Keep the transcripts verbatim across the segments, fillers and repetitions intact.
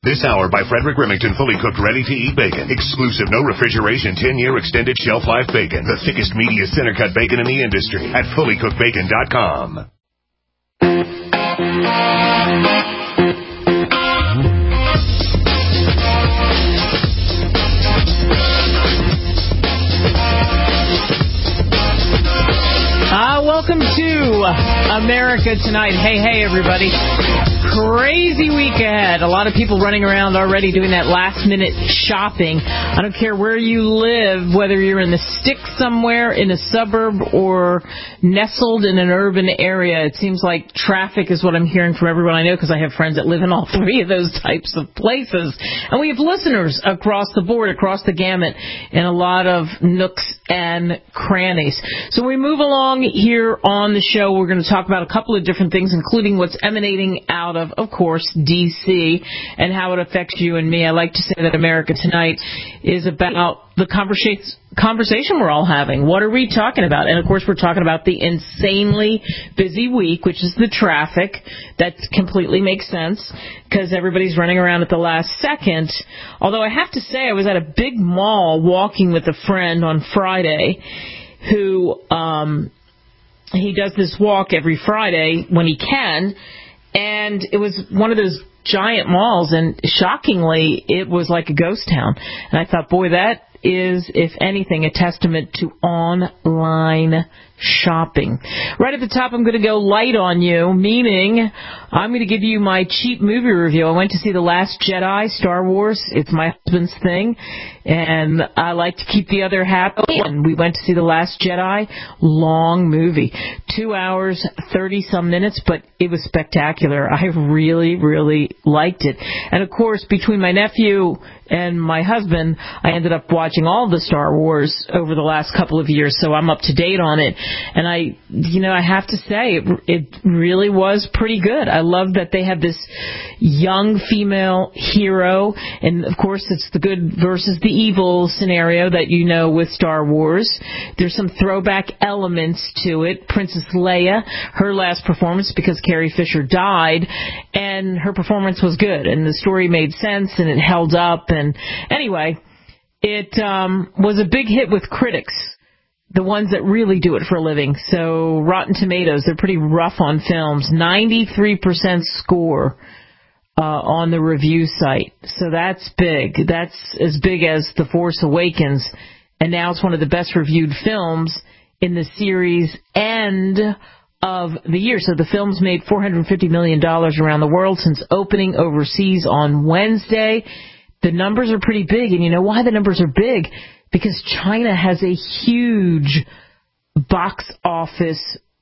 This hour by Frederick Remington, fully cooked, ready-to-eat bacon. Exclusive, no refrigeration, ten-year extended shelf life bacon. The thickest, meatiest, center-cut bacon in the industry at fully cooked bacon dot com. Ah, welcome to America Tonight. Hey, hey, everybody. Crazy week ahead. A lot of people running around already doing that last-minute shopping. I don't care where you live, whether you're in the sticks somewhere, in a suburb, or nestled in an urban area. It seems like traffic is what I'm hearing from everyone I know, because I have friends that live in all three of those types of places. And we have listeners across the board, across the gamut, in a lot of nooks and crannies. So we move along here on the show. We're going to talk about a couple of different things, including what's emanating out of, of course, D C, and how it affects you and me. I like to say that America Tonight is about the conversation conversation we're all having. What are we talking about? And, of course, we're talking about the insanely busy week, which is the traffic. That completely makes sense because everybody's running around at the last second. Although I have to say I was at a big mall walking with a friend on Friday who um, he does this walk every Friday when he can, and it was one of those giant malls, and shockingly, it was like a ghost town. And I thought, boy, that is, if anything, a testament to online shopping. Right at the top, I'm going to go light on you, meaning I'm going to give you my cheap movie review. I went to see The Last Jedi, Star Wars. It's my husband's thing, and I like to keep the other happy. And we went to see The Last Jedi. Long movie. Two hours, thirty-some minutes, but it was spectacular. I really, really liked it. And, of course, between my nephew and my husband, I ended up watching all the Star Wars over the last couple of years, so I'm up to date on it. And I, you know, I have to say, it, it really was pretty good. I love that they have this young female hero, and of course it's the good versus the evil scenario that you know with Star Wars. There's some throwback elements to it. Princess Leia, her last performance, because Carrie Fisher died, and her performance was good, and the story made sense, and it held up. And anyway, it um, was a big hit with critics, the ones that really do it for a living. So Rotten Tomatoes, they're pretty rough on films. ninety-three percent score uh, on the review site. So that's big. That's as big as The Force Awakens. And now it's one of the best reviewed films in the series end of the year. So the film's made four hundred fifty million dollars around the world since opening overseas on Wednesday. The numbers are pretty big. And you know why the numbers are big? Because China has a huge box office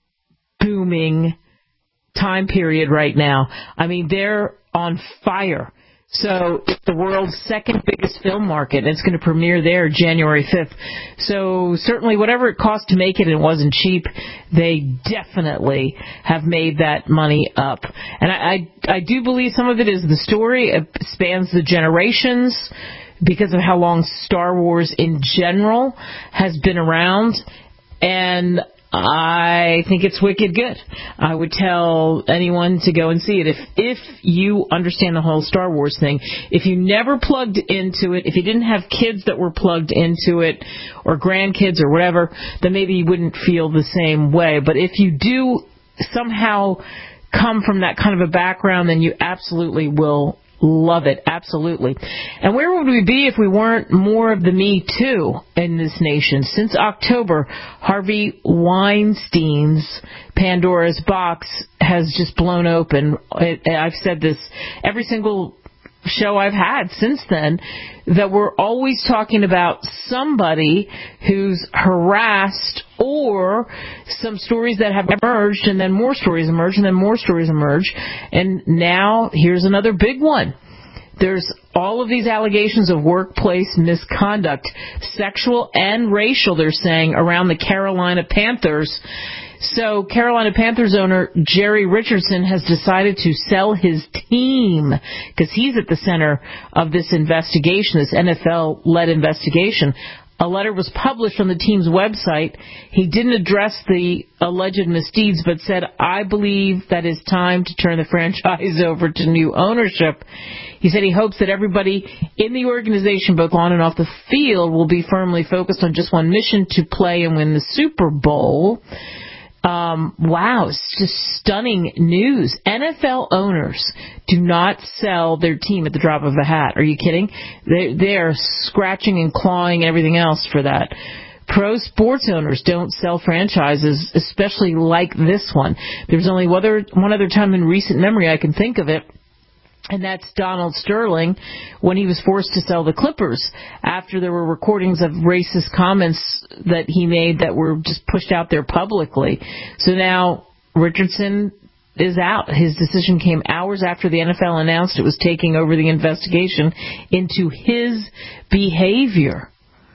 booming time period right now. I mean, they're on fire. So it's the world's second biggest film market, and it's going to premiere there January fifth. So certainly whatever it cost to make it, and it wasn't cheap, they definitely have made that money up. And I, I, I do believe some of it is the story. It spans the generations, because of how long Star Wars in general has been around, and I think it's wicked good. I would tell anyone to go and see it if if you understand the whole Star Wars thing. If you never plugged into it, if you didn't have kids that were plugged into it, or grandkids or whatever, then maybe you wouldn't feel the same way. But if you do somehow come from that kind of a background, then you absolutely will love it, absolutely. And where would we be if we weren't more of the Me Too in this nation? Since October, Harvey Weinstein's Pandora's box has just blown open. I've said this every single show I've had since then, that we're always talking about somebody who's harassed, or some stories that have emerged, and then more stories emerge, and then more stories emerge. And now here's another big one. There's all of these allegations of workplace misconduct, sexual and racial, they're saying, around the Carolina Panthers. So Carolina Panthers owner Jerry Richardson has decided to sell his team, because he's at the center of this investigation, this N F L-led investigation. a letter was published on the team's website. He didn't address the alleged misdeeds, but said, I believe that it's time to turn the franchise over to new ownership. He said he hopes that everybody in the organization, both on and off the field, will be firmly focused on just one mission, to play and win the Super Bowl. Um, wow, it's just stunning news. N F L owners do not sell their team at the drop of a hat. Are you kidding? They, they are scratching and clawing and everything else for that. Pro sports owners don't sell franchises, especially like this one. There's only one other, one other time in recent memory I can think of it, and that's Donald Sterling when he was forced to sell the Clippers after there were recordings of racist comments that he made that were just pushed out there publicly. So now Richardson is out. His decision came hours after the N F L announced it was taking over the investigation into his behavior.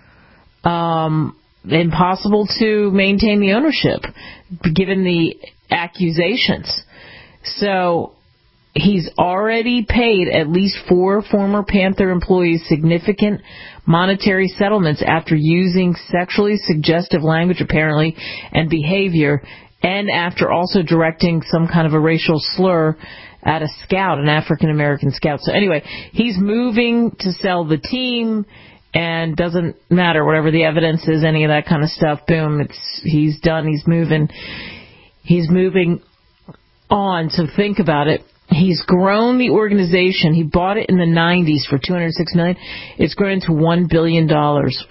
Um, impossible to maintain the ownership given the accusations. So he's already paid at least four former Panther employees significant monetary settlements after using sexually suggestive language, apparently, and behavior, and after also directing some kind of a racial slur at a scout, an African-American scout. So anyway, he's moving to sell the team, and doesn't matter whatever the evidence is, any of that kind of stuff. Boom, it's he's done. He's moving. He's moving on. So think about it. He's grown the organization. He bought it in the nineties for two hundred six million dollars. It's grown to one billion dollars.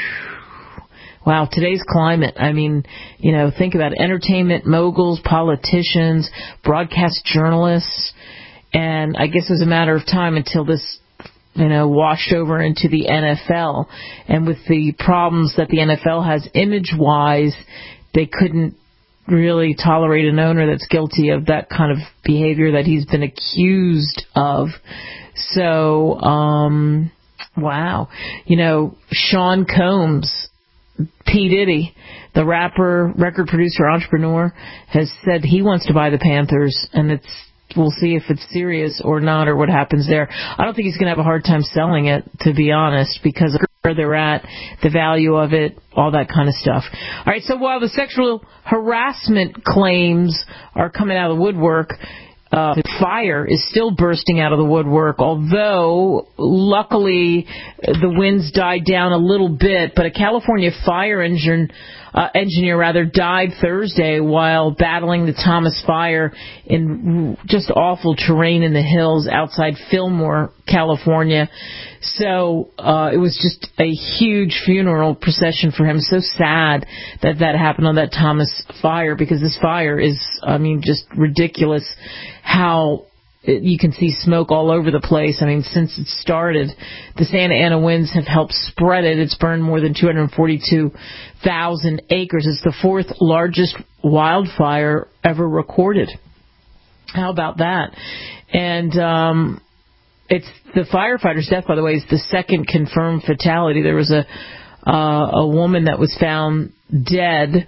Wow, today's climate. I mean, you know, think about it. Entertainment moguls, politicians, broadcast journalists. And I guess it was a matter of time until this, you know, washed over into the N F L. And with the problems that the N F L has image-wise, they couldn't really tolerate an owner that's guilty of that kind of behavior that he's been accused of. So, um, wow. You know, Sean Combs, P. Diddy, the rapper, record producer, entrepreneur, has said he wants to buy the Panthers, and it's we'll see if it's serious or not, or what happens there. I don't think he's going to have a hard time selling it, to be honest, because of where they're at, the value of it, all that kind of stuff. All right, so while the sexual harassment claims are coming out of the woodwork, uh, the fire is still bursting out of the woodwork, although luckily the winds died down a little bit. But a California fire engine Uh, engineer rather died Thursday while battling the Thomas Fire in just awful terrain in the hills outside Fillmore, California. So uh, it was just a huge funeral procession for him. So sad that that happened on that Thomas Fire, because this fire is, I mean, just ridiculous how you can see smoke all over the place. I mean, since it started, the Santa Ana winds have helped spread it. It's burned more than two hundred forty-two thousand acres. It's the fourth largest wildfire ever recorded. How about that? And um, it's the firefighter's death, by the way, is the second confirmed fatality. There was a uh, a woman that was found dead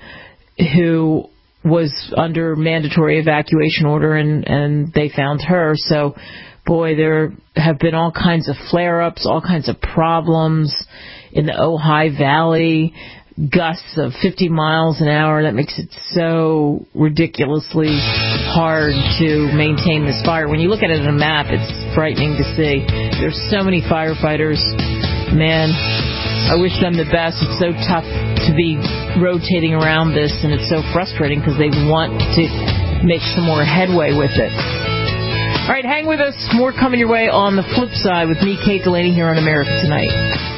who was under mandatory evacuation order, and, and they found her. So, boy, there have been all kinds of flare-ups, all kinds of problems in the Ojai Valley, gusts of fifty miles an hour. That makes it so ridiculously hard to maintain this fire. When you look at it on a map, it's frightening to see. There's so many firefighters. Man, I wish them the best. It's so tough to be rotating around this, and it's so frustrating because they want to make some more headway with it. All right, hang with us. More coming your way on the flip side with me, Kate Delaney, here on America Tonight.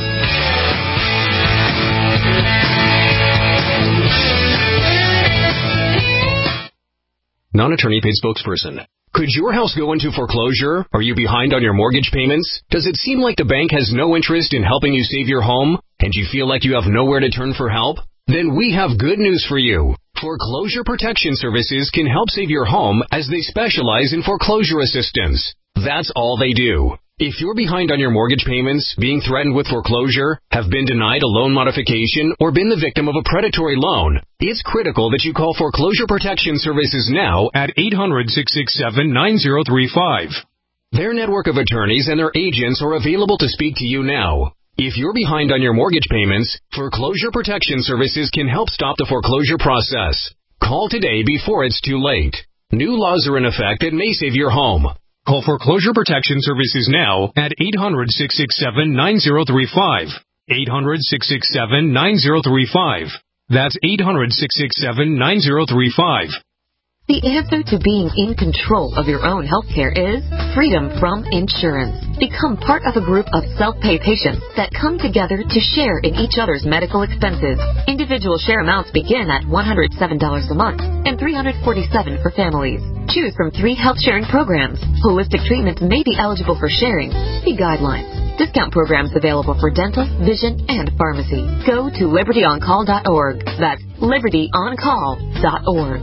Non-attorney paid spokesperson. Could your house go into foreclosure? Are you behind on your mortgage payments? Does it seem like the bank has no interest in helping you save your home? And you feel like you have nowhere to turn for help? Then we have good news for you. Foreclosure Protection Services can help save your home as they specialize in foreclosure assistance. That's all they do. If you're behind on your mortgage payments, being threatened with foreclosure, have been denied a loan modification, or been the victim of a predatory loan, it's critical that you call Foreclosure Protection Services now at eight hundred, six six seven, nine zero three five. Their network of attorneys and their agents are available to speak to you now. If you're behind on your mortgage payments, Foreclosure Protection Services can help stop the foreclosure process. Call today before it's too late. New laws are in effect that may save your home. Call Foreclosure Protection Services now at eight hundred, six six seven, nine zero three five. eight hundred, six six seven, nine zero three five. That's eight hundred, six six seven, nine zero three five. The answer to being in control of your own healthcare is freedom from insurance. Become part of a group of self-pay patients that come together to share in each other's medical expenses. Individual share amounts begin at one hundred seven dollars a month and three hundred forty-seven dollars for families. Choose from three health sharing programs. Holistic treatments may be eligible for sharing. See guidelines. Discount programs available for dental, vision, and pharmacy. Go to liberty on call dot org. That's liberty on call dot org.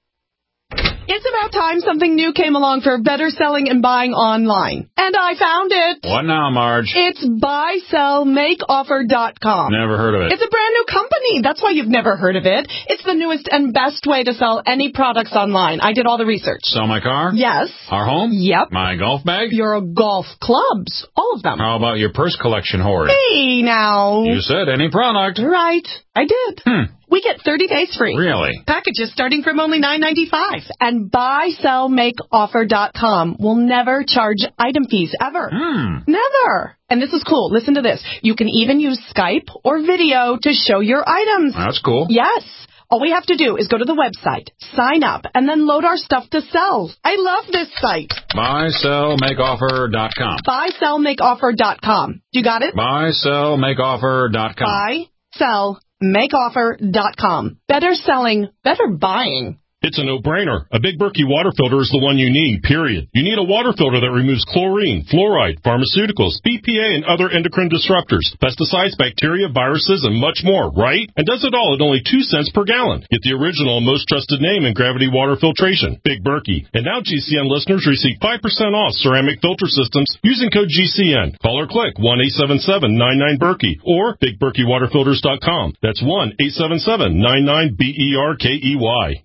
It's about time something new came along for better selling and buying online. And I found it. What now, Marge? It's buy sell make offer dot com. Never heard of it. It's a brand new company. That's why you've never heard of it. It's the newest and best way to sell any products online. I did all the research. Sell my car? Yes. Our home? Yep. My golf bag? Your golf clubs. All of them. How about your purse collection hoard? Hey, now. You said any product. Right. I did. Hmm. We get thirty days free. Really? Packages starting from only nine ninety-five. And buy sell make offer dot com will never charge item fees ever. Hmm. Never. And this is cool. Listen to this. You can even use Skype or video to show your items. That's cool. Yes. All we have to do is go to the website, sign up, and then load our stuff to sell. I love this site. buy sell make offer dot com. buy sell make offer dot com. You got it? buy sell make offer dot com. buy sell make offer dot com. Better selling, better buying. It's a no-brainer. A Big Berkey water filter is the one you need, period. You need a water filter that removes chlorine, fluoride, pharmaceuticals, B P A, and other endocrine disruptors, pesticides, bacteria, viruses, and much more, right? And does it all at only two cents per gallon. Get the original and most trusted name in gravity water filtration, Big Berkey. And now G C N listeners receive five percent off ceramic filter systems using code G C N. Call or click one eight seven seven nine nine Berkey or big berkey water filters dot com. That's one eight seven seven nine nine B E R K E Y.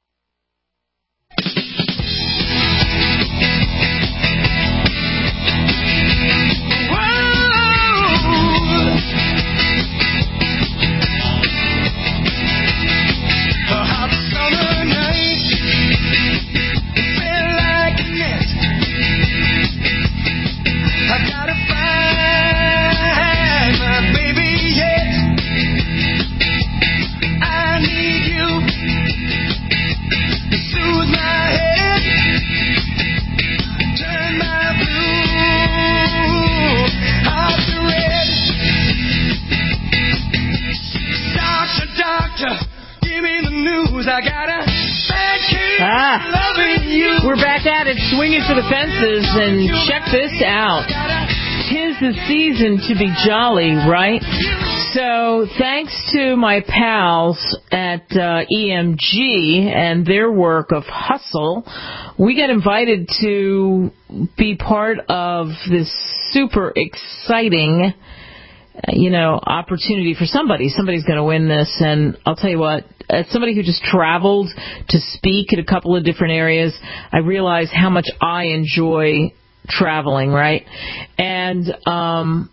Ah, we're back at it, swinging for the fences, and check this out. Tis the season to be jolly, right? So thanks to my pals at uh, E M G and their work of Hustle, we got invited to be part of this super exciting, you know, opportunity for somebody. Somebody's going to win this, and I'll tell you what, as somebody who just traveled to speak at a couple of different areas, I realize how much I enjoy traveling, right? And um,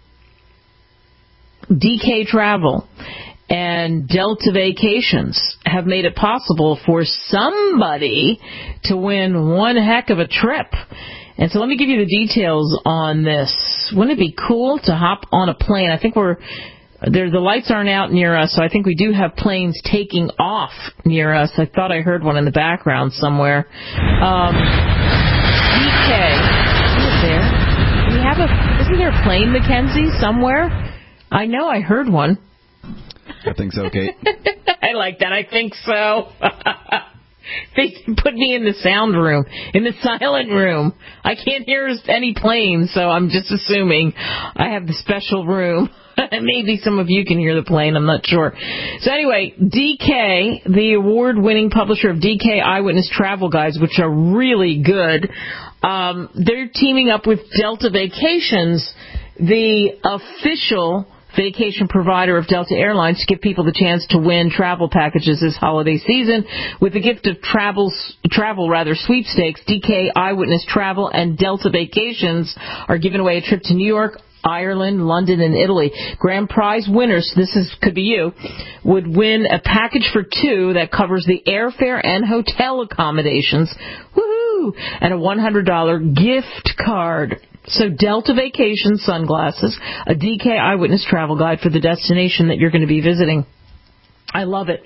D K Travel and Delta Vacations have made it possible for somebody to win one heck of a trip. And so let me give you the details on this. Wouldn't it be cool to hop on a plane? I think we're there. The lights aren't out near us, so I think we do have planes taking off near us. I thought I heard one in the background somewhere. Um, D K, is it there? Do we have a? Isn't there a plane, Mackenzie, somewhere? I know I heard one. I think so, Kate. I like that. I think so. They put me in the sound room, in the silent room. I can't hear any planes, so I'm just assuming I have the special room. Maybe some of you can hear the plane. I'm not sure. So anyway, D K, the award-winning publisher of D K Eyewitness Travel Guides, which are really good, um, they're teaming up with Delta Vacations, the official vacation provider of Delta Airlines, to give people the chance to win travel packages this holiday season. With the gift of travels, travel rather sweepstakes, D K Eyewitness Travel and Delta Vacations are giving away a trip to New York, Ireland, London, and Italy. Grand prize winners, this is could be you, would win a package for two that covers the airfare and hotel accommodations. Woohoo! And a one hundred dollars gift card. So Delta Vacation sunglasses, a D K Eyewitness travel guide for the destination that you're going to be visiting. I love it.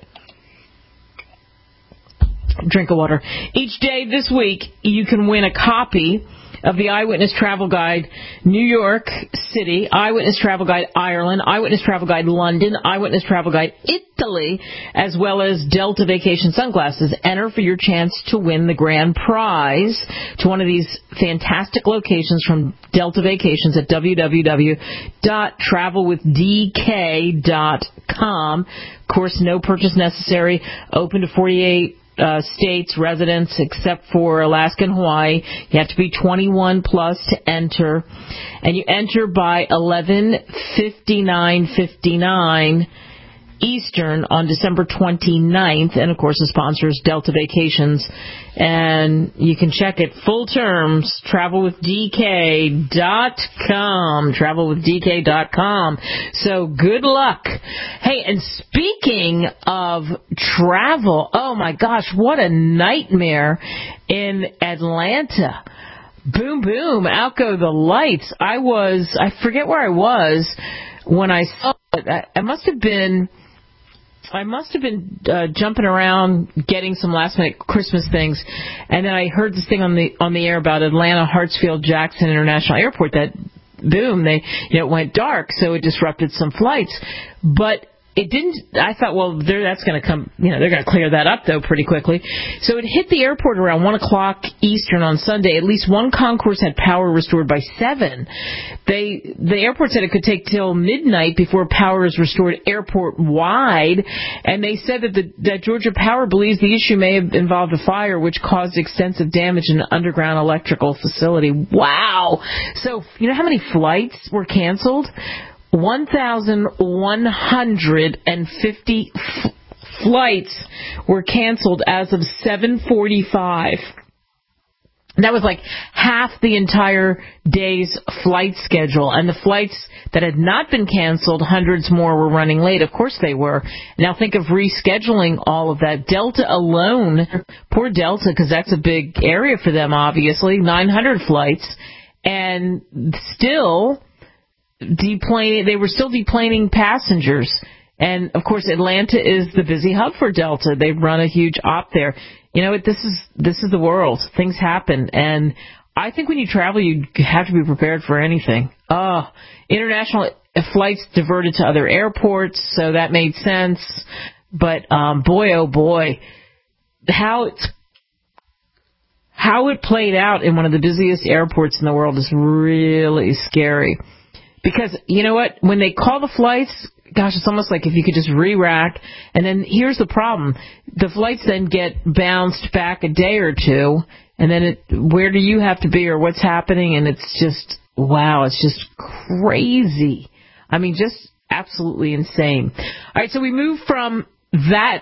Drink of water. Each day this week, you can win a copy of the Eyewitness Travel Guide New York City, Eyewitness Travel Guide Ireland, Eyewitness Travel Guide London, Eyewitness Travel Guide Italy, as well as Delta Vacation sunglasses. Enter for your chance to win the grand prize to one of these fantastic locations from Delta Vacations at w w w dot travel with d k dot com. Of course, no purchase necessary. Open to forty-eight Uh, states, residents, except for Alaska and Hawaii. You have to be twenty-one plus to enter. And you enter by eleven fifty-nine fifty-nine Eastern on December twenty-ninth. And, of course, the sponsor is Delta Vacations. And you can check it full terms, travel with d k dot com. travel with d k dot com. So good luck. Hey, and speaking of travel, oh my gosh, what a nightmare in Atlanta. Boom, boom, out go the lights. I was, I forget where I was when I saw it. I, I must have been... I must have been uh, jumping around getting some last minute Christmas things, and then I heard this thing on the on the air about Atlanta Hartsfield Jackson International Airport that boom, they you know it went dark, so it disrupted some flights. But it didn't. I thought, well, that's going to come. You know, they're going to clear that up though pretty quickly. So it hit the airport around one o'clock Eastern on Sunday. At least one concourse had power restored by seven. They the airport said it could take till midnight before power is restored airport wide, and they said that the that Georgia Power believes the issue may have involved a fire which caused extensive damage in an underground electrical facility. Wow! So you know how many flights were canceled? one thousand one hundred fifty f- flights were canceled as of seven forty-five. That was like half the entire day's flight schedule. And the flights that had not been canceled, hundreds more were running late. Of course they were. Now think of rescheduling all of that. Delta alone, poor Delta, because that's a big area for them, obviously, nine hundred flights. And still... deplaning, they were still deplaning passengers. And, of course, Atlanta is the busy hub for Delta. They run a huge op there. You know, this is this is the world. Things happen. And I think when you travel, you have to be prepared for anything. Oh, international flights diverted to other airports, so that made sense. But, um, boy, oh, boy, how it's how it played out in one of the busiest airports in the world is really scary. Because, you know what, when they call the flights, gosh, it's almost like if you could just re-rack. And then here's the problem. The flights then get bounced back a day or two. And then it, where do you have to be or what's happening? And it's just, wow, it's just crazy. I mean, just absolutely insane. All right, so we move from that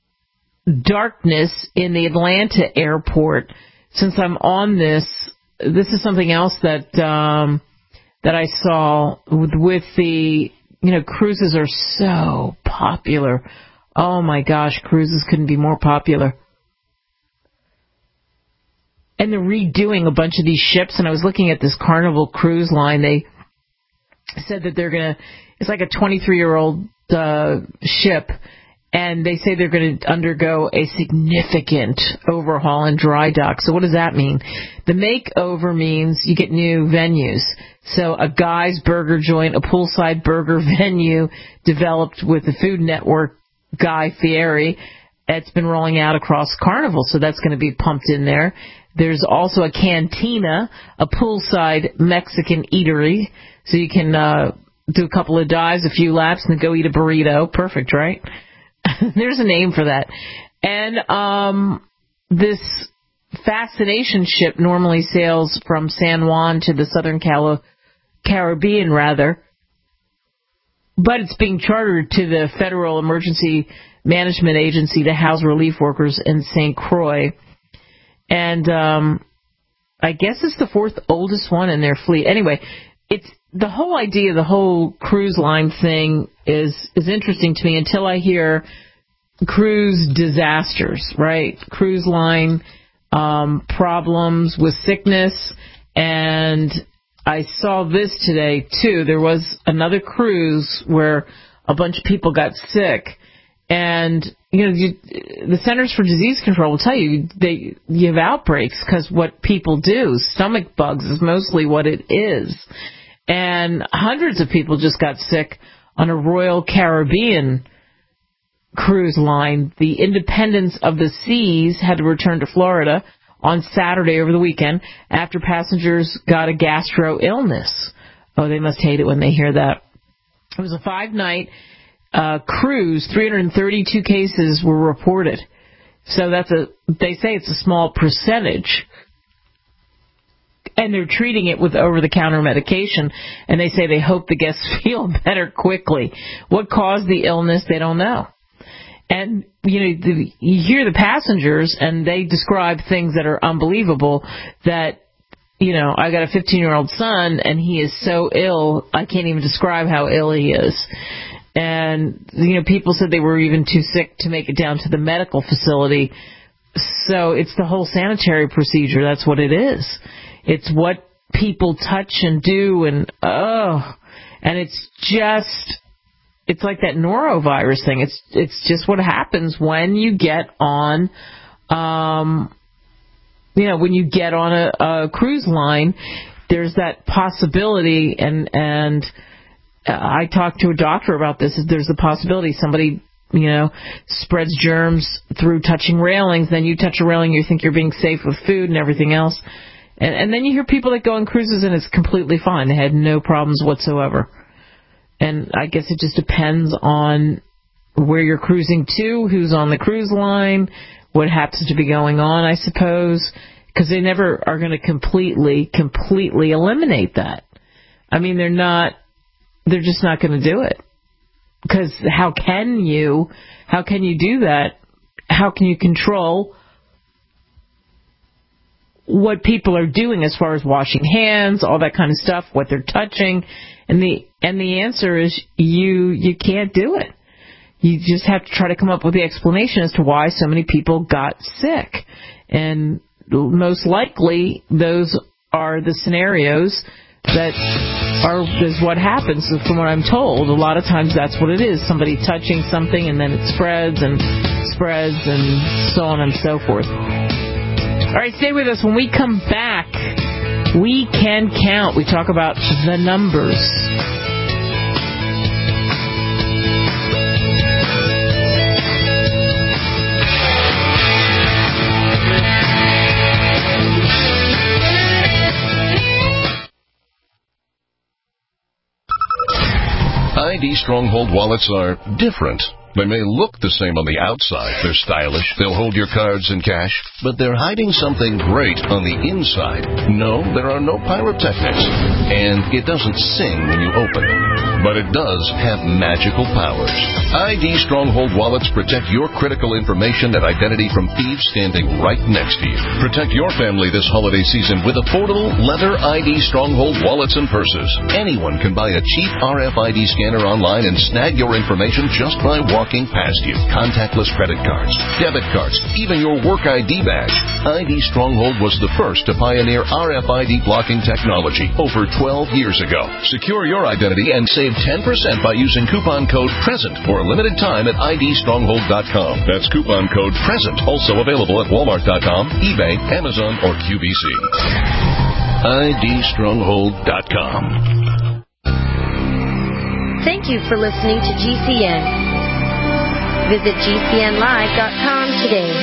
darkness in the Atlanta airport. Since I'm on this, this is something else that... um that I saw with, with the, you know, cruises are so popular. Oh, my gosh, cruises couldn't be more popular. And they're redoing a bunch of these ships, and I was looking at this Carnival Cruise Line. They said that they're going to, it's like a twenty-three-year-old uh, ship, and they say they're going to undergo a significant overhaul and dry dock. So what does that mean? The makeover means you get new venues. So a Guy's Burger joint, a poolside burger venue developed with the Food Network Guy Fieri. It's been rolling out across Carnival, so that's going to be pumped in there. There's also a cantina, a poolside Mexican eatery, so you can uh, do a couple of dives, a few laps, and then go eat a burrito. Perfect, right? There's a name for that. And um, this Fascination ship normally sails from San Juan to the Southern Cali- Caribbean, rather. But it's being chartered to the Federal Emergency Management Agency to house relief workers in Saint Croix. And um, I guess it's the fourth oldest one in their fleet. Anyway, it's the whole idea, the whole cruise line thing is is interesting to me until I hear cruise disasters, right? Cruise line um, problems with sickness. And I saw this today, too. There was another cruise where a bunch of people got sick. And, you know, you, the Centers for Disease Control will tell you they you have outbreaks because what people do, stomach bugs is mostly what it is. And hundreds of people just got sick on a Royal Caribbean cruise line. The Independence of the Seas had to return to Florida on Saturday over the weekend after passengers got a gastro illness. Oh, they must hate it when they hear that. It was a five-night uh, cruise. three hundred thirty-two cases were reported. So that's a, they say it's a small percentage. And they're treating it with over-the-counter medication, and they say they hope the guests feel better quickly. What caused the illness, they don't know. And, you know, the, you hear the passengers, and they describe things that are unbelievable, that, you know, I got a fifteen-year-old son, and he is so ill, I can't even describe how ill he is. And, you know, people said they were even too sick to make it down to the medical facility. So it's the whole sanitary procedure. That's what it is. It's what people touch and do, and, oh, and it's just, it's like that norovirus thing. It's it's just what happens when you get on, um, you know, when you get on a, a cruise line. There's that possibility, and and I talked to a doctor about this. There's a possibility somebody, you know, spreads germs through touching railings. Then you touch a railing, you think you're being safe with food and everything else. And, and then you hear people that go on cruises and it's completely fine. They had no problems whatsoever. And I guess it just depends on where you're cruising to, who's on the cruise line, what happens to be going on, I suppose, because they never are going to completely, completely eliminate that. I mean, they're not, they're just not going to do it. Because how can you, how can you do that? How can you control what people are doing as far as washing hands, all that kind of stuff, what they're touching? And the and the answer is you you can't do it. You just have to try to come up with the explanation as to why so many people got sick. And most likely those are the scenarios that are is what happens. From what I'm told, a lot of times that's what it is. Somebody touching something and then it spreads and spreads and so on and so forth. All right, stay with us. When we come back, we can count. We talk about the numbers. I D Stronghold wallets are different. They may look the same on the outside. They're stylish. They'll hold your cards and cash. But they're hiding something great on the inside. No, there are no pyrotechnics. And it doesn't sing when you open it. But it does have magical powers. I D Stronghold wallets protect your critical information and identity from thieves standing right next to you. Protect your family this holiday season with affordable leather I D Stronghold wallets and purses. Anyone can buy a cheap R F I D scanner online and snag your information just by walking past you. Contactless credit cards, debit cards, even your work I D badge. I D Stronghold was the first to pioneer R F I D blocking technology over twelve years ago. Secure your identity and save ten percent by using coupon code PRESENT for a limited time at I D stronghold dot com. That's coupon code PRESENT. Also available at walmart dot com, eBay, Amazon, or Q V C. I D stronghold dot com. Thank you for listening to G C N. Visit G C N live dot com today.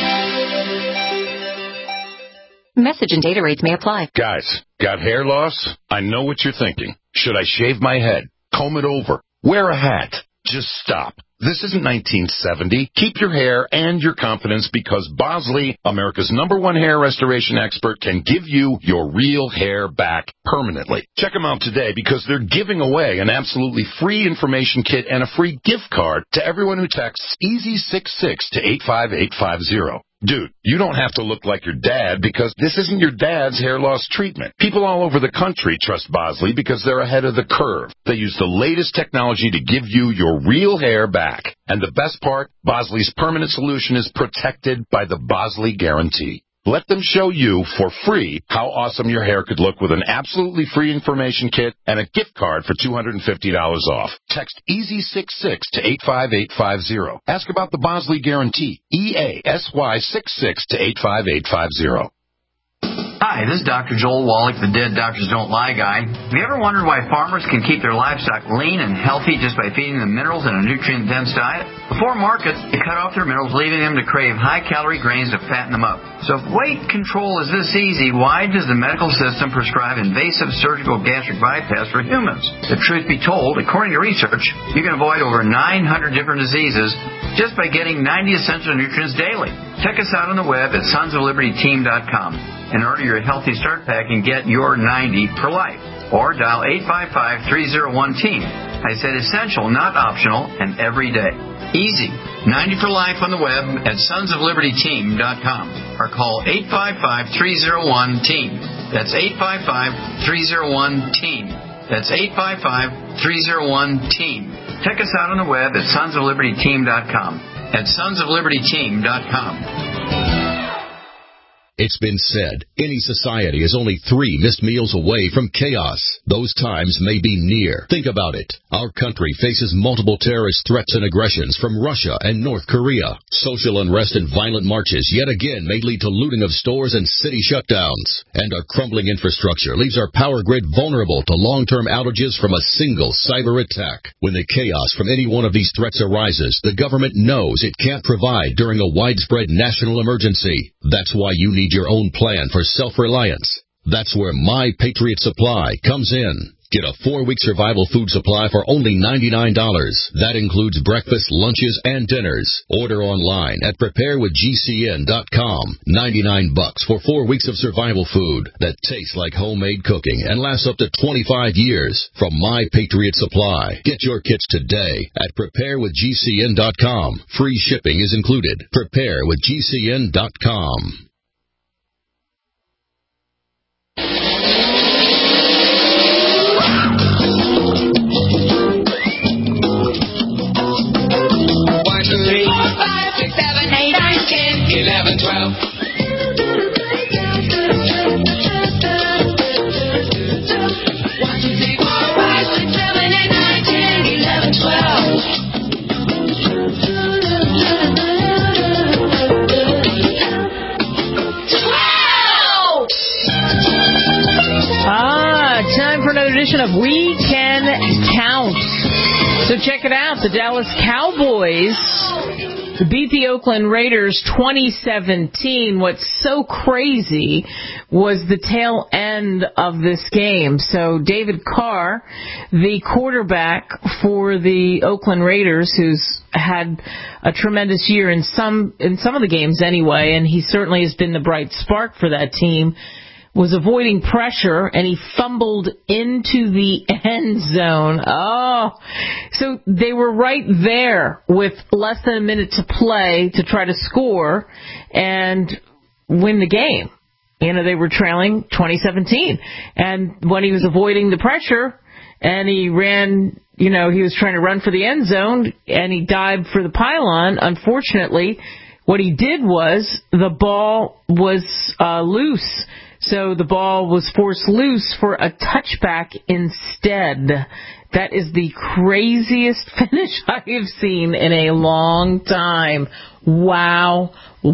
Message and data rates may apply. Guys, got hair loss? I know what you're thinking. Should I shave my head? Comb it over? Wear a hat? Just stop. This isn't nineteen seventy. Keep your hair and your confidence because Bosley, America's number one hair restoration expert, can give you your real hair back permanently. Check them out today because they're giving away an absolutely free information kit and a free gift card to everyone who texts EASY sixty-six to eight five eight five zero. Dude, you don't have to look like your dad because this isn't your dad's hair loss treatment. People all over the country trust Bosley because they're ahead of the curve. They use the latest technology to give you your real hair back. And the best part, Bosley's permanent solution is protected by the Bosley Guarantee. Let them show you for free how awesome your hair could look with an absolutely free information kit and a gift card for two hundred fifty dollars off. Text EASY sixty-six to eight five eight five zero. Ask about the Bosley Guarantee. E A S Y sixty-six to eight five eight five zero. Hi, this is Doctor Joel Wallach, the Dead Doctors Don't Lie guy. Have you ever wondered why farmers can keep their livestock lean and healthy just by feeding them minerals in a nutrient-dense diet? Before markets, they cut off their minerals, leaving them to crave high-calorie grains to fatten them up. So if weight control is this easy, why does the medical system prescribe invasive surgical gastric bypass for humans? The truth be told, according to research, you can avoid over nine hundred different diseases just by getting ninety essential nutrients daily. Check us out on the web at sons of liberty team dot com. And order your Healthy Start Pack and get your ninety for life. Or dial eight five five, three oh one, team. I said essential, not optional, and every day. Easy. ninety for life on the web at sons of liberty team dot com. Or call eight five five, three oh one, team. That's eight five five, three oh one, team. That's eight five five, three oh one, team. Check us out on the web at sons of liberty team dot com. At sons of liberty team dot com. It's been said, any society is only three missed meals away from chaos. Those times may be near. Think about it. Our country faces multiple terrorist threats and aggressions from Russia and North Korea. Social unrest and violent marches yet again may lead to looting of stores and city shutdowns. And our crumbling infrastructure leaves our power grid vulnerable to long-term outages from a single cyber attack. When the chaos from any one of these threats arises, the government knows it can't provide during a widespread national emergency. That's why you need your own plan for self-reliance. That's where My Patriot Supply comes in. Get a four-week survival food supply for only ninety-nine dollars. That includes breakfast, lunches, and dinners. Order online at prepare with G C N dot com. ninety-nine bucks for four weeks of survival food that tastes like homemade cooking and lasts up to twenty-five years from My Patriot Supply. Get your kits today at prepare with G C N dot com. Free shipping is included. prepare with G C N dot com. eleven, twelve. One, two, three, four, five, six, seven, eight, nine, ten, eleven, twelve. Ah, time for another edition of We Can Count. So check it out. The Dallas Cowboys beat the Oakland Raiders twenty seventeen. What's so crazy was the tail end of this game. So David Carr, the quarterback for the Oakland Raiders, who's had a tremendous year in some in some of the games anyway, and he certainly has been the bright spark for that team, was avoiding pressure, and he fumbled into the end zone. Oh, so they were right there with less than a minute to play to try to score and win the game. You know, they were trailing twenty seventeen. And when he was avoiding the pressure and he ran, you know, he was trying to run for the end zone and he dived for the pylon, unfortunately, what he did was the ball was uh, loose. So the ball was forced loose for a touchback instead. That is the craziest finish I have seen in a long time. Wow.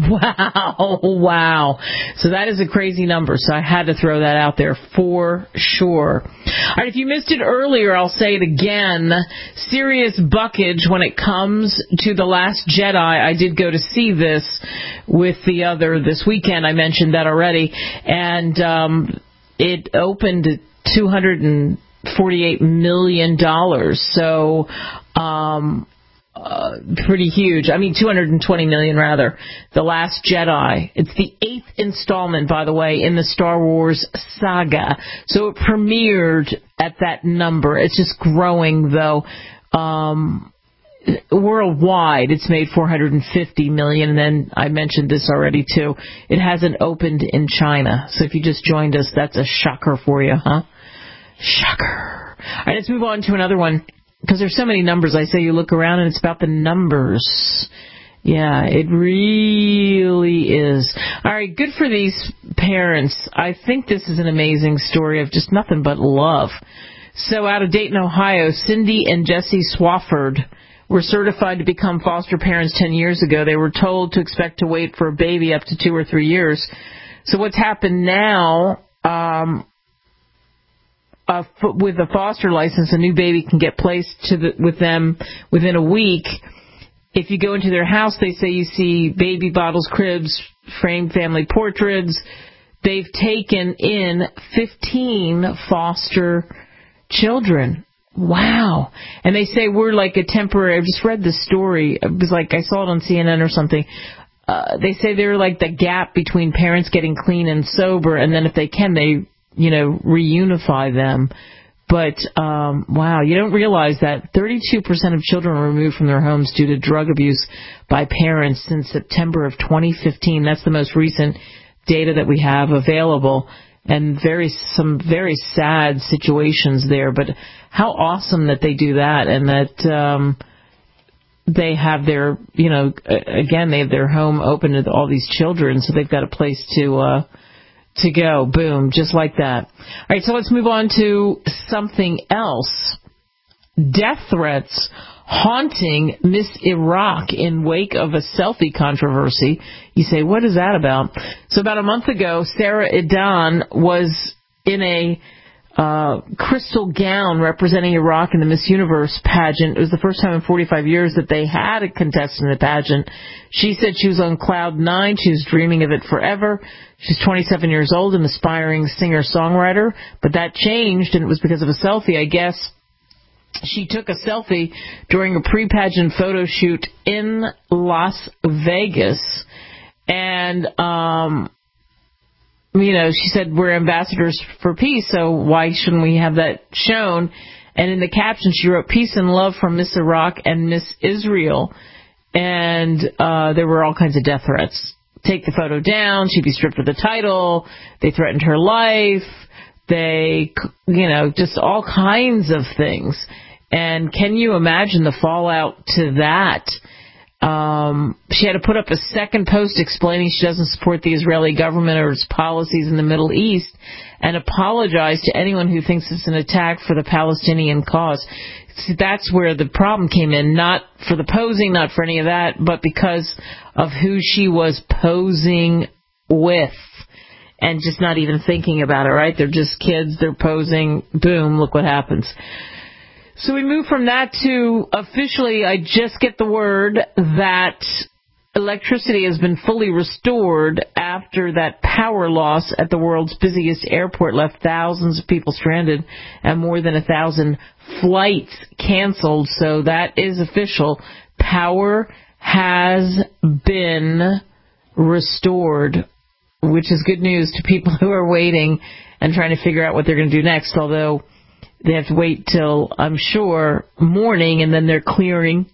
Wow. Wow. So that is a crazy number. So I had to throw that out there for sure. All right, if you missed it earlier, I'll say it again. Serious buckage when it comes to The Last Jedi. I did go to see this with the other this weekend. I mentioned that already. And um, it opened at two hundred forty-eight million dollars. So, um, uh, pretty huge. I mean, two hundred twenty million dollars rather. The Last Jedi. It's the eighth installment, by the way, in the Star Wars saga. So it premiered at that number. It's just growing, though. Um, worldwide, it's made four hundred fifty million, and then I mentioned this already too. It hasn't opened in China. So if you just joined us, that's a shocker for you, huh? Shocker. All right, let's move on to another one, because there's so many numbers. I say you look around and it's about the numbers. Yeah, it really is. All right, good for these parents. I think this is an amazing story of just nothing but love. So out of Dayton, Ohio, Cindy and Jesse Swafford were certified to become foster parents ten years ago. They were told to expect to wait for a baby up to two or three years. So what's happened now, um, uh, with a foster license, a new baby can get placed to the, with them within a week. If you go into their house, they say you see baby bottles, cribs, framed family portraits. They've taken in fifteen foster children. Wow. And they say we're like a temporary, I just read this story. It was like, I saw it on C N N or something. Uh, they say they're like the gap between parents getting clean and sober, and then if they can, they, you know, reunify them. But, um, wow, you don't realize that thirty-two percent of children were removed from their homes due to drug abuse by parents since September of twenty fifteen. That's the most recent data that we have available. And very some very sad situations there. But how awesome that they do that, and that um, they have their, you know, again, they have their home open to all these children, so they've got a place to uh, to go. Boom, just like that. All right, so let's move on to something else. Death threats haunting Miss Iraq in wake of a selfie controversy. You say, what is that about? So about a month ago, Sarah Idan was in a uh, crystal gown representing Iraq in the Miss Universe pageant. It was the first time in forty-five years that they had a contestant in the pageant. She said she was on cloud nine. She was dreaming of it forever. She's twenty-seven years old, an aspiring singer-songwriter. But that changed, and it was because of a selfie, I guess. She took a selfie during a pre-pageant photo shoot in Las Vegas. And, um, you know, she said, we're ambassadors for peace, so why shouldn't we have that shown? And in the caption, she wrote, peace and love from Miss Iraq and Miss Israel. And uh, there were all kinds of death threats. Take the photo down. She'd be stripped of the title. They threatened her life. They, you know, just all kinds of things. And can you imagine the fallout to that? Um, she had to put up a second post explaining she doesn't support the Israeli government or its policies in the Middle East, and apologize to anyone who thinks it's an attack for the Palestinian cause. So that's where the problem came in, not for the posing, not for any of that, but because of who she was posing with. And just not even thinking about it, right? They're just kids, they're posing, boom, look what happens. So we move from that to officially, I just get the word that electricity has been fully restored after that power loss at the world's busiest airport left thousands of people stranded and more than a thousand flights canceled. So that is official. Power has been restored, which is good news to people who are waiting and trying to figure out what they're going to do next, although they have to wait till, I'm sure, morning, and then they're clearing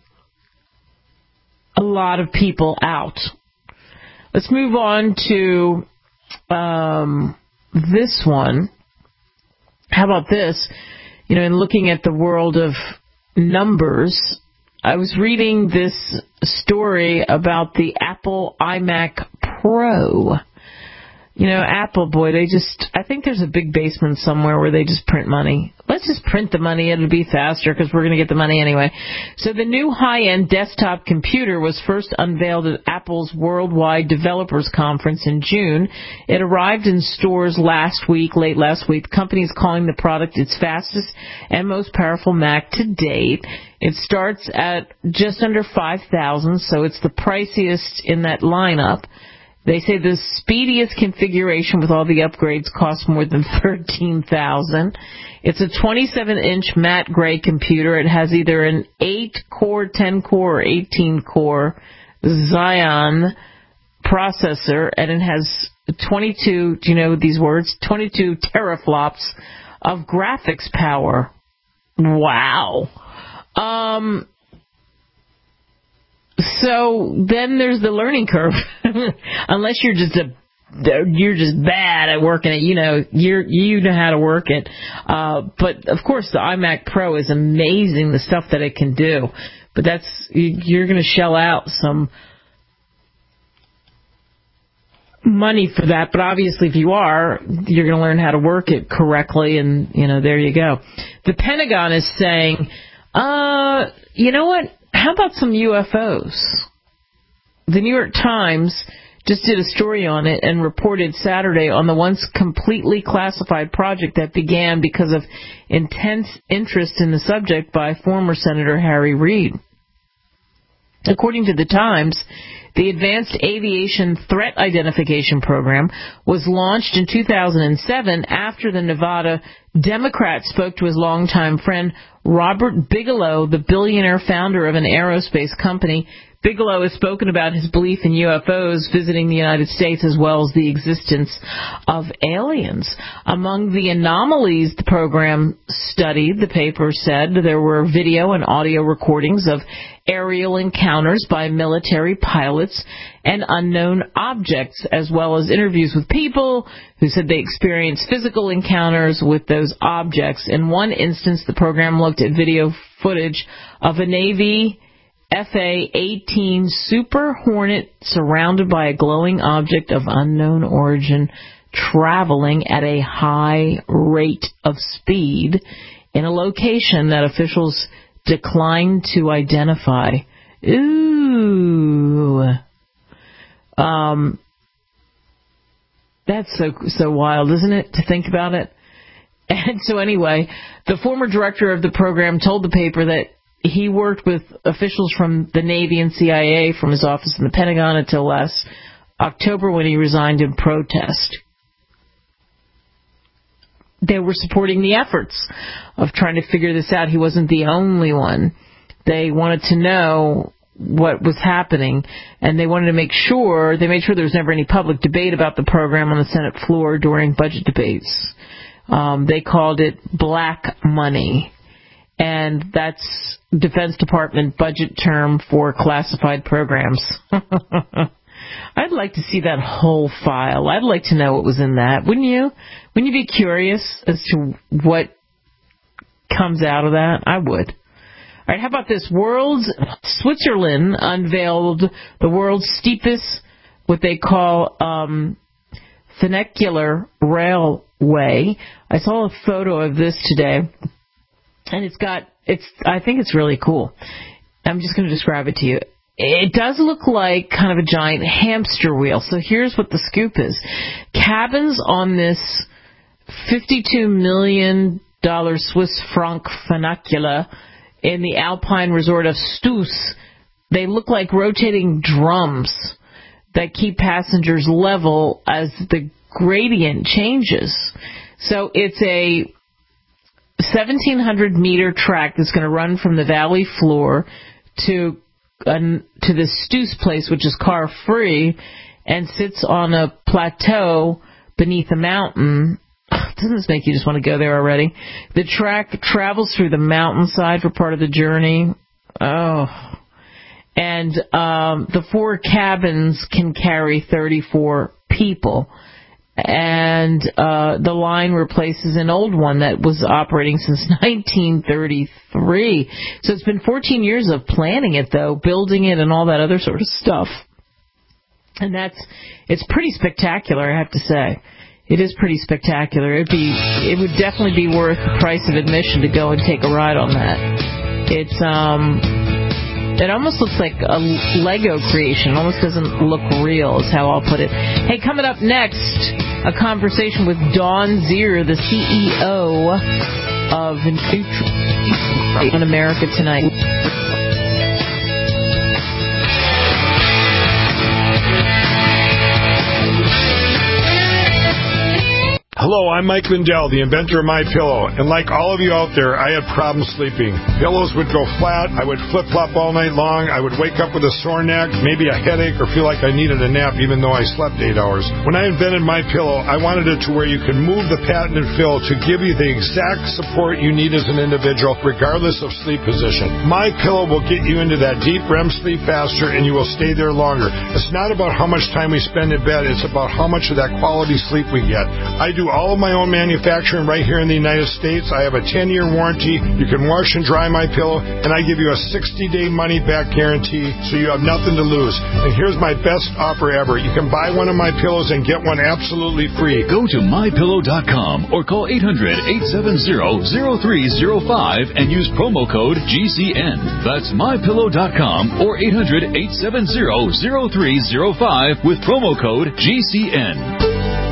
a lot of people out. Let's move on to um, this one. How about this? You know, in looking at the world of numbers, I was reading this story about the Apple iMac Pro. You know, Apple, boy, they just, I think there's a big basement somewhere where they just print money. Let's just print the money. It'll be faster because we're going to get the money anyway. So the new high-end desktop computer was first unveiled at Apple's Worldwide Developers Conference in June. It arrived in stores last week, late last week. The company is calling the product its fastest and most powerful Mac to date. It starts at just under five thousand dollars, so it's the priciest in that lineup. They say the speediest configuration with all the upgrades costs more than thirteen thousand dollars. It's a twenty-seven inch matte gray computer. It has either an eight core, ten core, or eighteen core Xeon processor, and it has twenty-two, do you know these words? twenty-two teraflops of graphics power. Wow. Um... so then there's the learning curve. Unless you're just a you're just bad at working it, you know, you're, you know how to work it. Uh, but, of course, the iMac Pro is amazing, the stuff that it can do. But that's, you're going to shell out some money for that. But obviously, if you are, you're going to learn how to work it correctly, and, you know, there you go. The Pentagon is saying, uh, you know what, how about some U F Os? The New York Times just did a story on it and reported Saturday on the once completely classified project that began because of intense interest in the subject by former Senator Harry Reid. According to the Times, the Advanced Aviation Threat Identification Program was launched in two thousand seven after the Nevada Democrat spoke to his longtime friend Robert Bigelow, the billionaire founder of an aerospace company. Bigelow has spoken about his belief in U F Os visiting the United States as well as the existence of aliens. Among the anomalies the program studied, the paper said there were video and audio recordings of aerial encounters by military pilots and unknown objects, as well as interviews with people who said they experienced physical encounters with those objects. In one instance, the program looked at video footage of a Navy F A eighteen Super Hornet surrounded by a glowing object of unknown origin traveling at a high rate of speed in a location that officials declined to identify. Ooh. Um, that's so so wild, isn't it, to think about it? And so anyway, the former director of the program told the paper that he worked with officials from the Navy and C I A from his office in the Pentagon until last October when he resigned in protest. They were supporting the efforts of trying to figure this out. He wasn't the only one. They wanted to know what was happening, and they wanted to make sure, they made sure there was never any public debate about the program on the Senate floor during budget debates. Um, they called it black money. And that's Defense Department budget term for classified programs. I'd like to see that whole file. I'd like to know what was in that. Wouldn't you? Wouldn't you be curious as to what comes out of that? I would. All right, how about this? World's Switzerland unveiled the world's steepest, what they call um, funicular railway. I saw a photo of this today. And it's got, it's, I think it's really cool. I'm just going to describe it to you. It does look like kind of a giant hamster wheel. So here's what the scoop is. Cabins on this fifty-two million dollars Swiss franc funicula in the Alpine resort of Stuss, they look like rotating drums that keep passengers level as the gradient changes. So it's a seventeen hundred meter track that's going to run from the valley floor to uh, to the Stuss place, which is car free, and sits on a plateau beneath a mountain. Doesn't this make you just want to go there already? The track travels through the mountainside for part of the journey. Oh, and um, the four cabins can carry thirty-four people. And uh, the line replaces an old one that was operating since nineteen thirty-three. So it's been fourteen years of planning it, though, building it and all that other sort of stuff. And that's, it's pretty spectacular, I have to say. It is pretty spectacular. It'd be, it would definitely be worth the price of admission to go and take a ride on that. It's, um... It almost looks like a Lego creation. It almost doesn't look real, is how I'll put it. Hey, coming up next, a conversation with Dawn Zier, the C E O of Nutri- on America Tonight. Hello, I'm Mike Lindell, the inventor of MyPillow, and like all of you out there, I had problems sleeping. Pillows would go flat, I would flip-flop all night long, I would wake up with a sore neck, maybe a headache, or feel like I needed a nap even though I slept eight hours. When I invented MyPillow, I wanted it to where you can move the patented fill to give you the exact support you need as an individual, regardless of sleep position. MyPillow will get you into that deep R E M sleep faster, and you will stay there longer. It's not about how much time we spend in bed, it's about how much of that quality sleep we get. I do all of my own manufacturing right here in the United States. I have a ten-year warranty. You can wash and dry my pillow, and I give you a sixty-day money-back guarantee, so you have nothing to lose. And here's my best offer ever. You can buy one of my pillows and get one absolutely free. Go to my pillow dot com or call eight hundred, eight seven zero, zero three zero five and use promo code G C N. That's my pillow dot com or eight hundred, eight seven zero, zero three zero five with promo code G C N.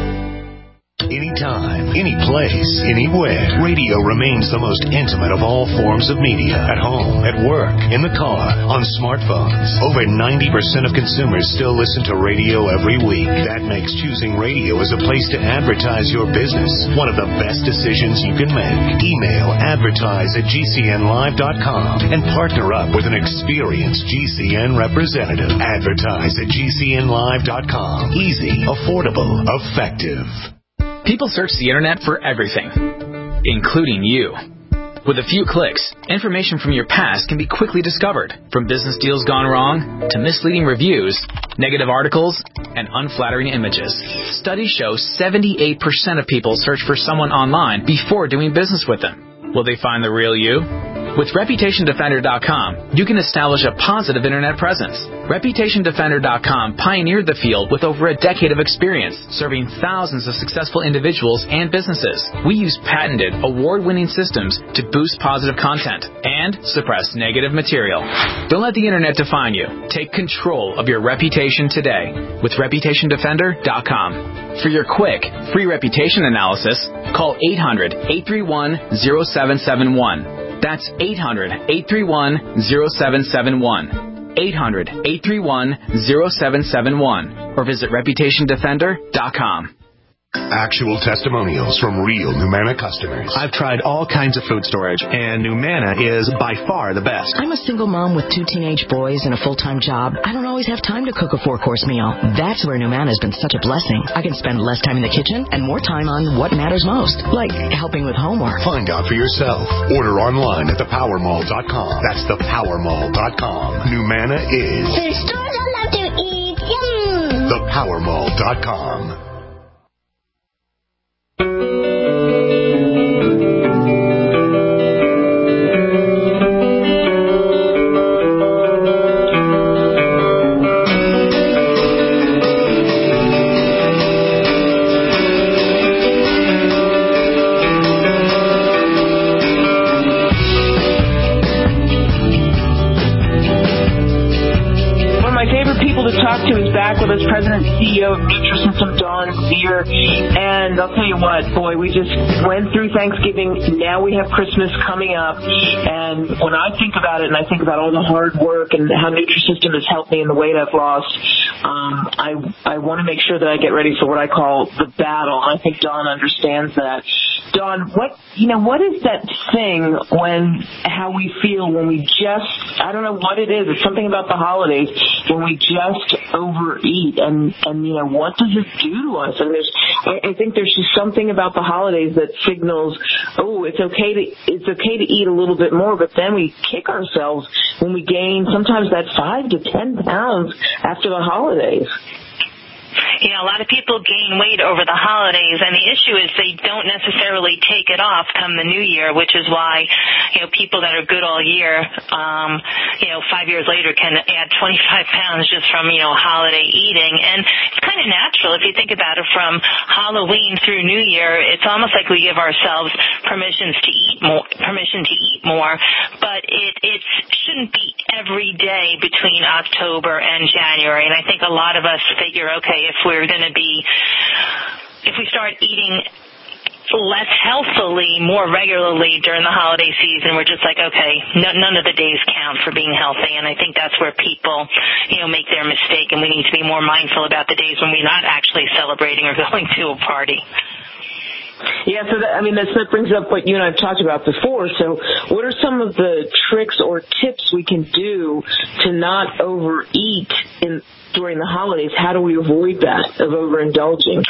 Anytime, any place, anywhere. Radio remains the most intimate of all forms of media. At home, at work, in the car, on smartphones. Over ninety percent of consumers still listen to radio every week. That makes choosing radio as a place to advertise your business one of the best decisions you can make. Email advertise at G C N live dot com and partner up with an experienced G C N representative. Advertise at G C N live dot com. Easy, affordable, effective. People search the internet for everything, including you. With a few clicks, information from your past can be quickly discovered, from business deals gone wrong to misleading reviews, negative articles, and unflattering images. Studies show seventy-eight percent of people search for someone online before doing business with them. Will they find the real you? With Reputation Defender dot com, you can establish a positive internet presence. Reputation Defender dot com pioneered the field with over a decade of experience, serving thousands of successful individuals and businesses. We use patented, award-winning systems to boost positive content and suppress negative material. Don't let the internet define you. Take control of your reputation today with Reputation Defender dot com. For your quick, free reputation analysis, call eight hundred, eight three one, zero seven seven one. That's eight hundred, eight three one, zero seven seven one. eight hundred, eight three one, zero seven seven one. Or visit Reputation Defender dot com. Actual testimonials from real Numanna customers. I've tried all kinds of food storage, and Numanna is by far the best. I'm a single mom with two teenage boys and a full-time job. I don't always have time to cook a four-course meal. That's where Numanna has been such a blessing. I can spend less time in the kitchen and more time on what matters most, like helping with homework. Find out for yourself. Order online at the power mall dot com. That's the power mall dot com. Numanna is Food stores I love to eat. Yum! the power mall dot com. To is back with us, President and C E O of Nutrisystem, Dawn Zier. And I'll tell you what, boy, we just went through Thanksgiving. Now we have Christmas coming up. And when I think about it, and I think about all the hard work and how Nutrisystem has helped me in the weight I've lost, um, I I want to make sure that I get ready for what I call the battle. And I think Dawn understands that. Dawn, what you know, what is that thing when how we feel when we just I don't know what it is. It's something about the holidays when we just overeat, and and you know, what does it do to us? And there's I, I think there's just something about the holidays that signals, oh, it's okay to it's okay to eat a little bit more, but then we kick ourselves when we gain sometimes that five to ten pounds after the holidays. You know, a lot of people gain weight over the holidays, and the issue is they don't necessarily take it off come the new year, which is why, you know, people that are good all year, um, you know, five years later can add twenty-five pounds just from, you know, holiday eating. And it's kind of natural if you think about it. From Halloween through New Year, it's almost like we give ourselves permissions to eat more, permission to eat more, but it, it shouldn't be every day between October and January. And I think a lot of us figure, okay, if we're going to be, if we start eating less healthily more regularly during the holiday season, we're just like, okay, no, none of the days count for being healthy. And I think that's where people, you know, make their mistake, and we need to be more mindful about the days when we're not actually celebrating or going to a party. Yeah, so that, I mean, that's, that brings up what you and I have talked about before. So what are some of the tricks or tips we can do to not overeat in during the holidays? How do we avoid that, of overindulging?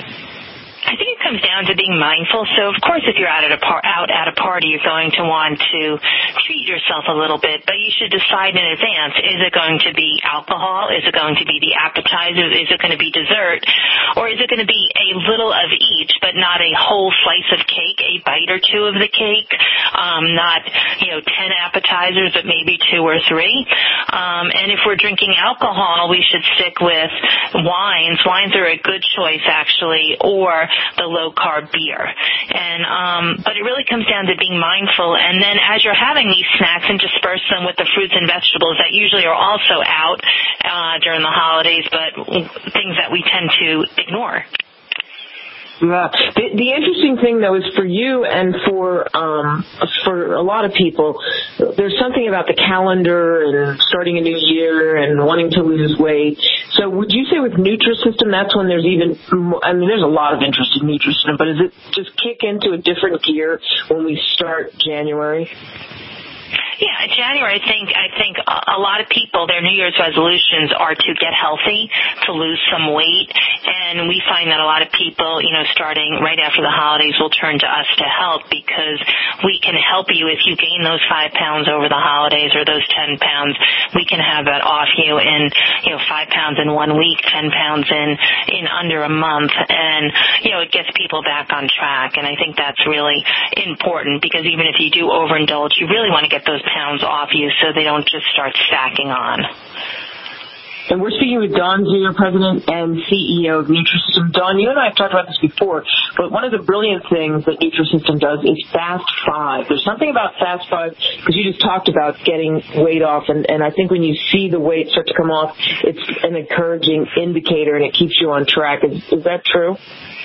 I think it comes down to being mindful. So, of course, if you're out at a par- out at a party, you're going to want to treat yourself a little bit, but you should decide in advance, is it going to be alcohol? Is it going to be the appetizer? Is it going to be dessert? Or is it going to be a little of each, but not a whole slice of cake, a bite or two of the cake, um, not, you know, ten appetizers, but maybe two or three? Um, and if we're drinking alcohol, we should stick with wines. Wines are a good choice, actually, or the low-carb beer. And um, but it really comes down to being mindful. And then as you're having these snacks, intersperse them with the fruits and vegetables that usually are also out uh, during the holidays, but things that we tend to ignore. Yeah. The, the interesting thing, though, is for you and for um, for a lot of people, there's something about the calendar and starting a new year and wanting to lose weight. So would you say with Nutrisystem, that's when there's even more, I mean, there's a lot of interest in Nutrisystem, but does it just kick into a different gear when we start January? Yeah, January, I think I think a lot of people, their New Year's resolutions are to get healthy, to lose some weight, and we find that a lot of people, you know, starting right after the holidays will turn to us to help because we can help you if you gain those five pounds over the holidays or those ten pounds. We can have that off you in, you know, five pounds in one week, ten pounds in, in under a month, and, you know, it gets people back on track, and I think that's really important because even if you do overindulge, you really want to get those pounds off you so they don't just start stacking on. And we're speaking with Dawn Zier, President and C E O of Nutrisystem. Dawn, you and I have talked about this before, but one of the brilliant things that Nutrisystem does is Fast Five. There's something about Fast Five, because you just talked about getting weight off, and, and I think when you see the weight start to come off, it's an encouraging indicator, and it keeps you on track. Is, is that true?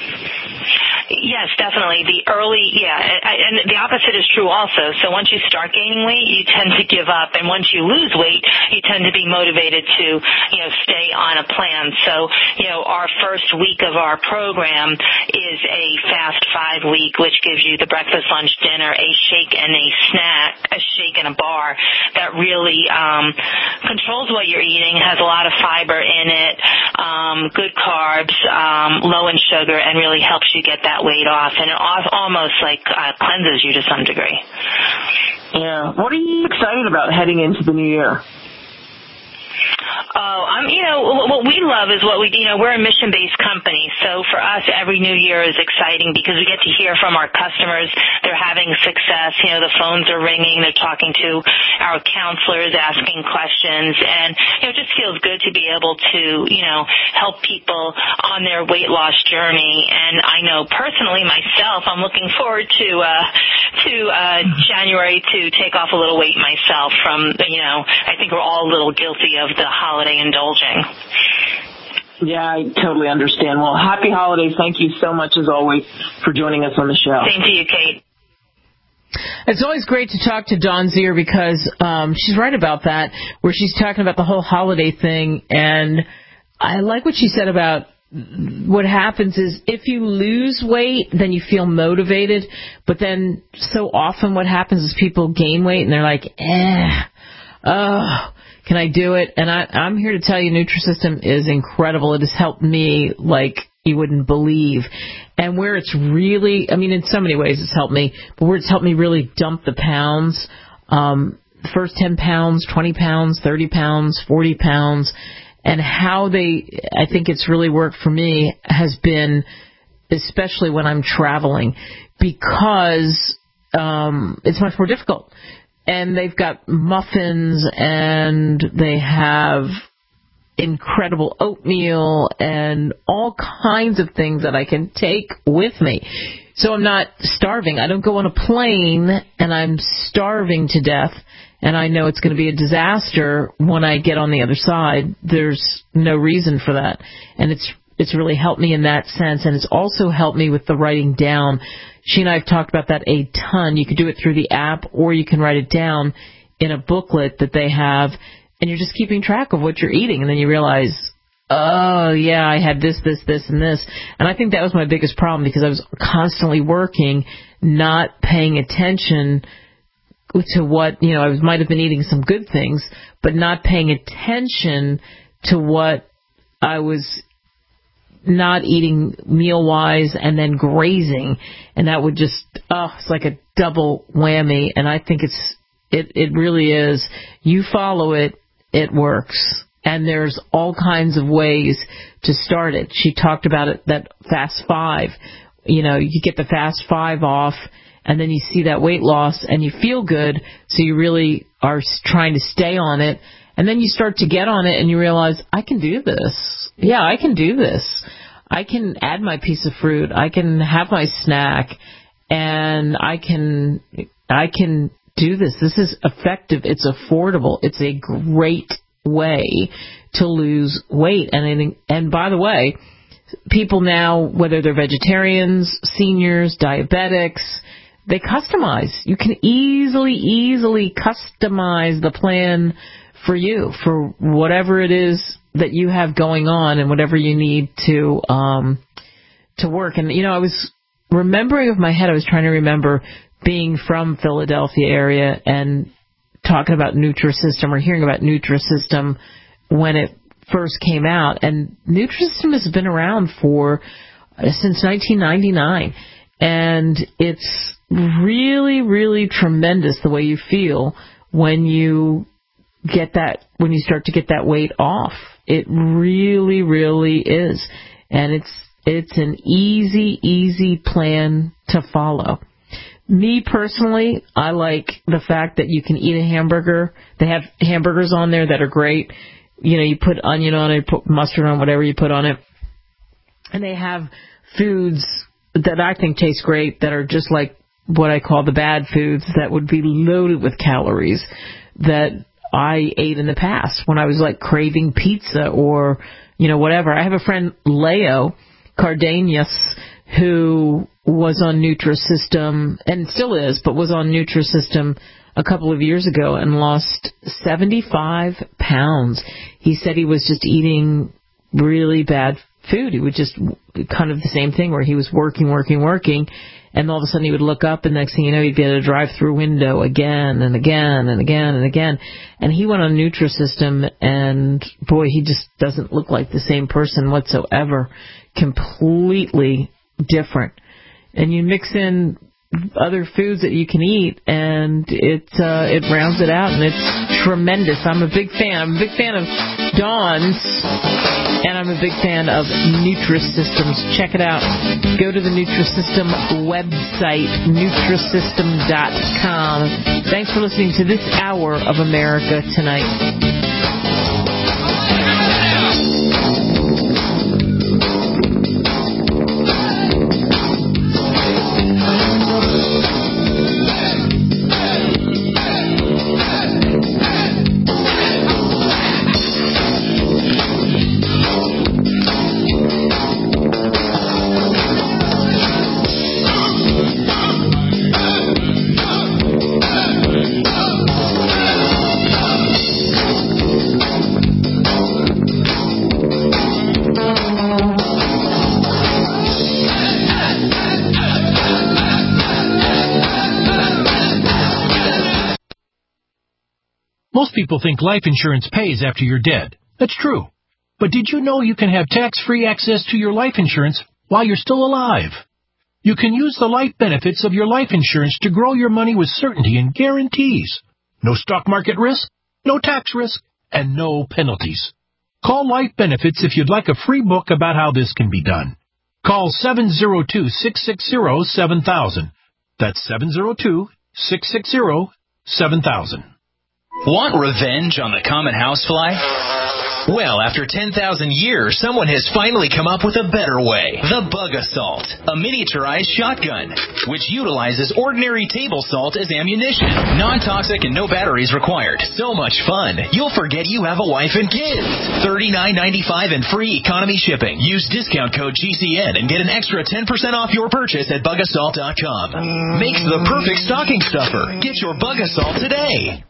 Yes, definitely. The early, yeah, and the opposite is true also. So once you start gaining weight, you tend to give up, and once you lose weight, you tend to be motivated to, you know, stay on a plan. So, you know, our first week of our program is a Fast Five week, which gives you the breakfast, lunch, dinner, a shake and a snack, a shake and a bar that really um, controls what you're eating, has a lot of fiber in it, um, good carbs, um, low in sugar, and really helps you get that weight off, and it almost like uh, cleanses you to some degree. Yeah. What are you excited about heading into the new year? Oh, I'm, you know, what we love is what we, you know, we're a mission-based company, so for us, every new year is exciting because we get to hear from our customers. They're having success. You know, the phones are ringing. They're talking to our counselors, asking questions, and, you know, it just feels good to be able to, you know, help people on their weight loss journey. And I know personally myself, I'm looking forward to, uh, to, uh, January to take off a little weight myself from, you know, I think we're all a little guilty of the holiday indulging. Yeah, I totally understand. Well, happy holidays. Thank you so much, as always, for joining us on the show. Same to you, Kate. It's always great to talk to Dawn Zier because um, she's right about that, where she's talking about the whole holiday thing. And I like what she said about what happens is if you lose weight, then you feel motivated. But then so often what happens is people gain weight and they're like, eh, oh, can I do it? And I, I'm here to tell you Nutrisystem is incredible. It has helped me like you wouldn't believe. And where it's really, I mean, in so many ways it's helped me, but where it's helped me really dump the pounds, um, the first ten pounds, twenty pounds, thirty pounds, forty pounds, and how they, I think it's really worked for me has been, especially when I'm traveling, because um, it's much more difficult. And they've got muffins, and they have incredible oatmeal and all kinds of things that I can take with me. So I'm not starving. I don't go on a plane, and I'm starving to death, and I know it's going to be a disaster when I get on the other side. There's no reason for that. And it's it's really helped me in that sense, and it's also helped me with the writing down. She and I have talked about that a ton. You could do it through the app, or you can write it down in a booklet that they have, and you're just keeping track of what you're eating, and then you realize, oh, yeah, I had this, this, this, and this. And I think that was my biggest problem because I was constantly working, not paying attention to what, you know, I was, might have been eating some good things, but not paying attention to what I was not eating meal-wise and then grazing. And that would just, oh, it's like a double whammy. And I think it's, it, it really is. You follow it, it works. And there's all kinds of ways to start it. She talked about it, that Fast Five. You know, you get the Fast Five off, and then you see that weight loss, and you feel good, so you really are trying to stay on it. And then you start to get on it, and you realize, I can do this. Yeah, I can do this. I can add my piece of fruit. I can have my snack, and I can, I can do this. This is effective. It's affordable. It's a great way to lose weight. And and by the way, people now, whether they're vegetarians, seniors, diabetics, they customize. You can easily, easily customize the plan for you, for whatever it is that you have going on and whatever you need to um to work. And, you know, I was remembering of my head, I was trying to remember being from Philadelphia area and talking about Nutrisystem or hearing about Nutrisystem when it first came out. And Nutrisystem has been around for uh, since nineteen ninety-nine. And it's really, really tremendous the way you feel when you get that, when you start to get that weight off. It really, really is. And it's, it's an easy, easy plan to follow. Me personally, I like the fact that you can eat a hamburger. They have hamburgers on there that are great. You know, you put onion on it, put mustard on, whatever you put on it. And they have foods that I think taste great that are just like what I call the bad foods that would be loaded with calories that I ate in the past when I was like craving pizza or, you know, whatever. I have a friend, Leo Cardenas, who was on Nutrisystem, and still is, but was on Nutrisystem a couple of years ago and lost seventy-five pounds. He said he was just eating really bad food. He would just, kind of the same thing where he was working, working, working, and all of a sudden he would look up, and next thing you know, he'd be at a drive-through window again and again and again and again. And he went on Nutrisystem, and boy, he just doesn't look like the same person whatsoever. Completely different. And you mix in other foods that you can eat, and it uh, it rounds it out, and it's tremendous. I'm a big fan. I'm a big fan of Dawn's, and I'm a big fan of Nutrisystems. Check it out. Go to the Nutrisystem website, Nutrisystem dot com. Thanks for listening to this hour of America Tonight. Most people think life insurance pays after you're dead. That's true. But did you know you can have tax-free access to your life insurance while you're still alive? You can use the life benefits of your life insurance to grow your money with certainty and guarantees. No stock market risk, no tax risk, and no penalties. Call Life Benefits if you'd like a free book about how this can be done. Call seven zero two, six six zero, seven thousand. That's seven zero two, six six zero, seven thousand. Want revenge on the common housefly? Well, after ten thousand years, someone has finally come up with a better way. The Bug Assault, a miniaturized shotgun, which utilizes ordinary table salt as ammunition. Non-toxic and no batteries required. So much fun, you'll forget you have a wife and kids. thirty-nine ninety-five and free economy shipping. Use discount code G C N and get an extra ten percent off your purchase at Bug Assault dot com. Makes the perfect stocking stuffer. Get your Bug Assault today.